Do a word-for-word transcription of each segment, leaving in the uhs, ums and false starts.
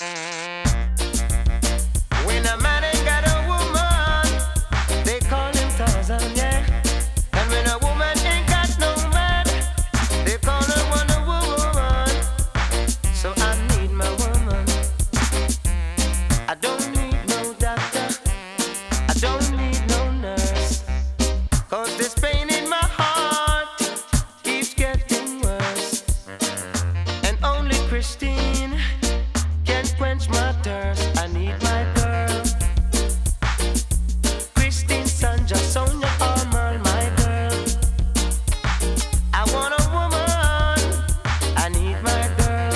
When a man ain't got a woman, they call him Tarzan, yeah. And when a woman ain't got no man, they call her Wonder Woman. So I need my woman. I don't need no doctor, I don't need no nurse, 'cause this pain in my heart keeps getting worse. And only Christine can quench my thirst. I need my girl, Christine, Sanja, Sonia, or Merle, my girl. I want a woman, I need my girl,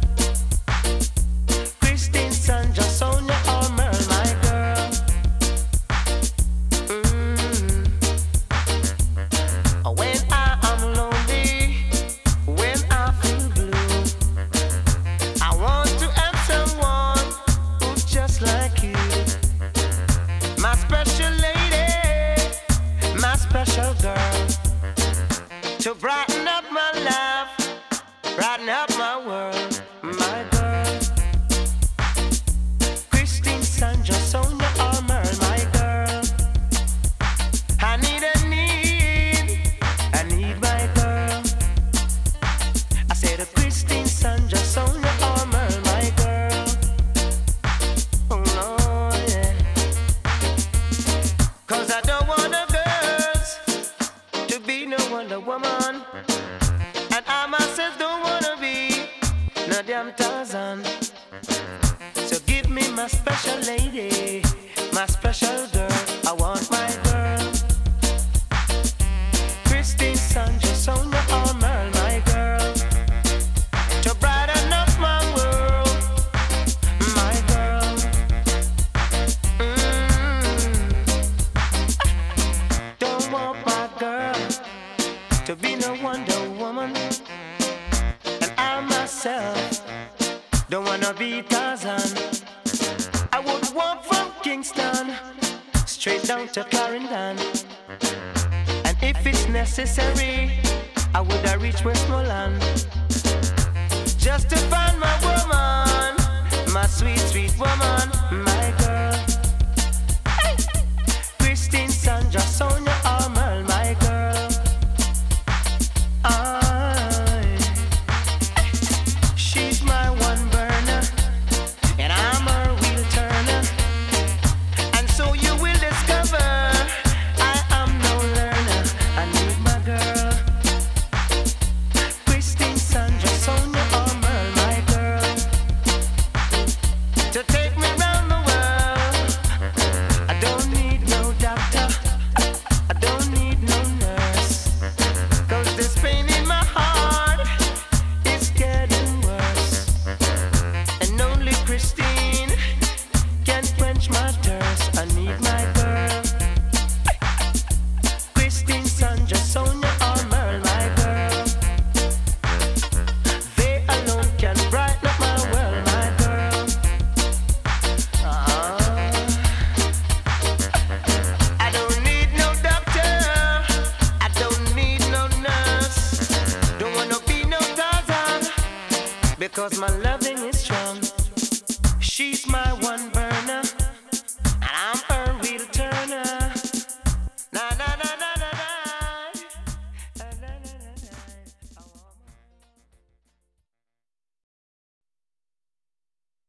Christine, Sanja, Sonia, or Merle, my girl. Mm. When I am lonely, when I feel blue, I want to have someone who's just like you. My special lady, my special girl, to brighten up my life, brighten up my world, my girl. Christine, Sanja, Sonia, or Merle, my girl. I need a need, I need my girl. I said a Christine, Sanja, Sonia, or Merle, my girl. Oh Lord, yeah. 'Cause I don't want the girls to be no Wonder Woman, and I myself don't wanna be no damn Tarzan. So give me my special lady, my special girl. I want my girl, Christine, Sanja, Sonia, or Merle, my girl, to brighten up my world, my girl. Mm. Don't want my girl to be no Wonder Woman, and I myself don't wanna be Tarzan. I would walk from Kingston straight down to Clarendon, and if it's necessary, I would have reached Westmoreland just to find my woman, my sweet, sweet woman, my girl. Hey! Christine, Sanja, Sonia, or Merle, my girl. I, she's my one burner, and I'm her wheel turner. And so you will discover I am no learner. I need my girl, Christine, Sanja, Sonia, or Merle, my girl, to take me round the world. I don't need no doctor, I don't need no nurse, 'cause this pain in my heart is getting worse. And only Christine can quench my thirst. I need my girl, Christine, Sanja, Sonia, or Merle, my girl. They alone can brighten up my world, my girl. Ah. I don't need no doctor, I don't need no nurse, don't wanna be no Tarzan, because my loving is strong. She's my one burn.